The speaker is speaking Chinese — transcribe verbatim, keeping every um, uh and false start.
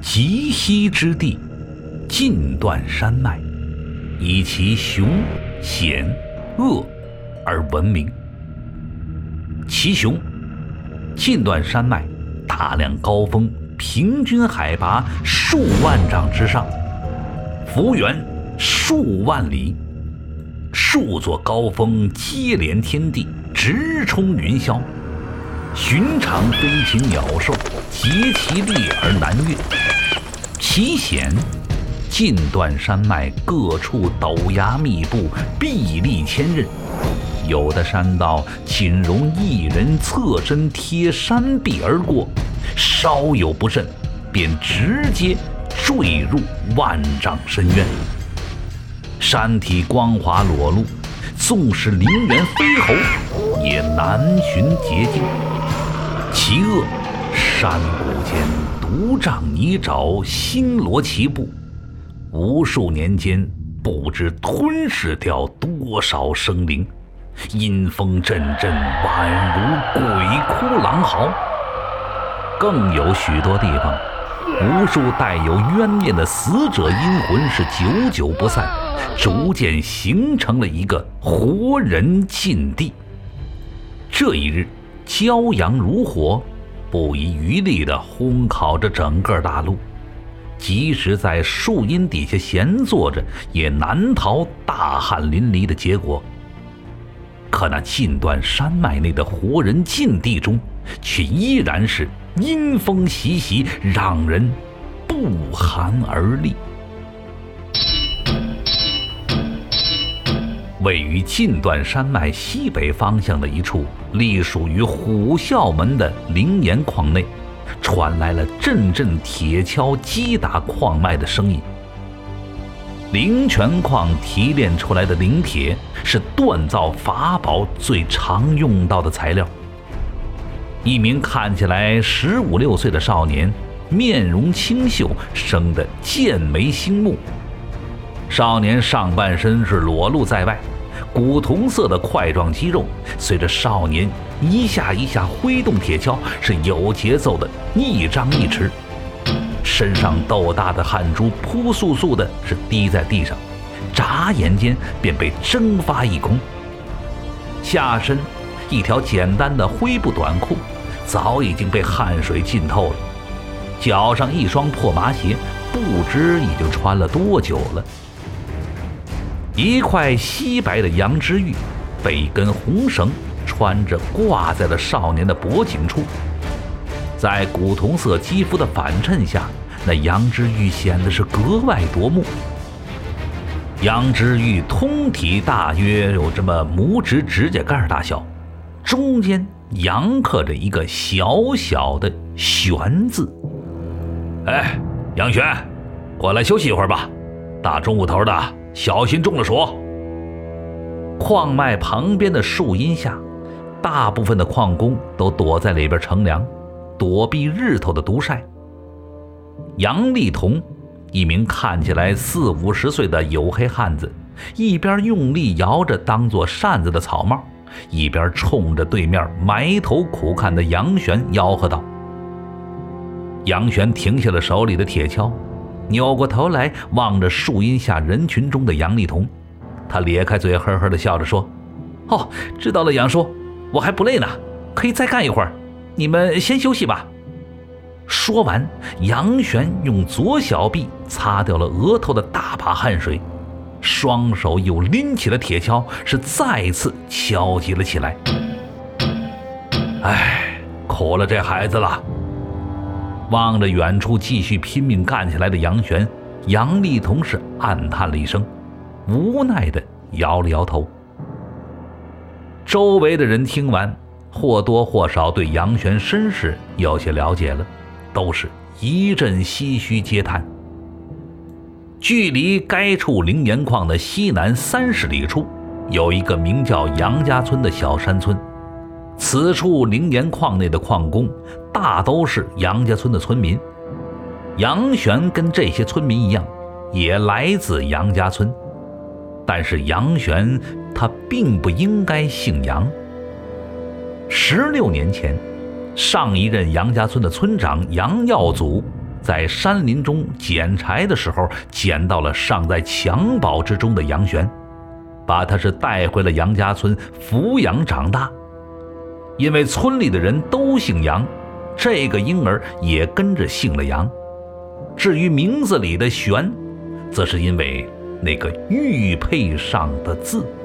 极西之地，尽断山脉，以其雄险恶而闻名。其雄，尽断山脉大量高峰，平均海拔数万丈之上，幅员数万里，数座高峰接连天地，直冲云霄。寻常飞禽鸟兽竭其力而难越。其险，尽断山脉各处陡崖密布，壁立千仞，有的山道仅容一人侧身贴山壁而过，稍有不慎便直接坠入万丈深渊。山体光滑裸露，纵使灵猿飞猴也难寻捷径。其恶，山谷间独障泥沼，星罗棋布，无数年间不知吞噬掉多少生灵，阴风阵阵，宛如鬼哭狼嚎。更有许多地方，无数带有冤念的死者阴魂是久久不散，逐渐形成了一个活人禁地。这一日，骄阳如火，不遗余力地烘烤着整个大陆，即使在树荫底下闲坐着，也难逃大汗淋漓的结果。可那尽断山脉内的活人禁地中，却依然是阴风习习，让人不寒而栗。位于尽断山脉西北方向的一处隶属于虎啸门的灵岩矿内，传来了阵阵铁锹击打矿脉的声音。灵泉矿提炼出来的灵铁是锻造法宝最常用到的材料。一名看起来十五六岁的少年，面容清秀，生得剑眉星目。少年上半身是裸露在外，古铜色的块状肌肉随着少年一下一下挥动铁锹，是有节奏的一张一弛。身上豆大的汗珠扑簌簌的是滴在地上，眨眼间便被蒸发一空。下身一条简单的灰布短裤早已经被汗水浸透了，脚上一双破麻鞋不知已经穿了多久了。一块稀白的羊脂玉被一根红绳穿着挂在了少年的脖颈处，在古铜色肌肤的反衬下，那羊脂玉显得是格外夺目。羊脂玉通体大约有这么拇指指甲盖大小，中间阳刻着一个小小的玄字。哎，杨玄，过来休息一会儿吧，大中午头的，小心中了暑。矿脉旁边的树荫下，大部分的矿工都躲在里边乘凉，躲避日头的毒晒。杨立同，一名看起来四五十岁的黝黑汉子，一边用力摇着当作扇子的草帽，一边冲着对面埋头苦看的杨玄吆喝道。杨玄停下了手里的铁锹，扭过头来望着树荫下人群中的杨立同，他咧开嘴呵呵地笑着说：哦，知道了杨叔，我还不累呢，可以再干一会儿，你们先休息吧。说完，杨玄用左小臂擦掉了额头的大把汗水，双手又拎起了铁锹，是再次敲击了起来。哎，苦了这孩子了。望着远处继续拼命干起来的杨玄，杨立同是暗叹了一声，无奈地摇了摇头。周围的人听完，或多或少对杨玄身世有些了解了，都是一阵唏嘘嗟叹。距离该处灵岩矿的西南三十里处，有一个名叫杨家村的小山村。此处灵岩矿内的矿工大都是杨家村的村民。杨玄跟这些村民一样，也来自杨家村，但是杨玄他并不应该姓杨。十六年前，上一任杨家村的村长杨耀祖在山林中捡柴的时候，捡到了尚在襁褓之中的杨玄，把他是带回了杨家村抚养长大。因为村里的人都姓杨，这个婴儿也跟着姓了杨。至于名字里的玄，则是因为那个玉配上的字。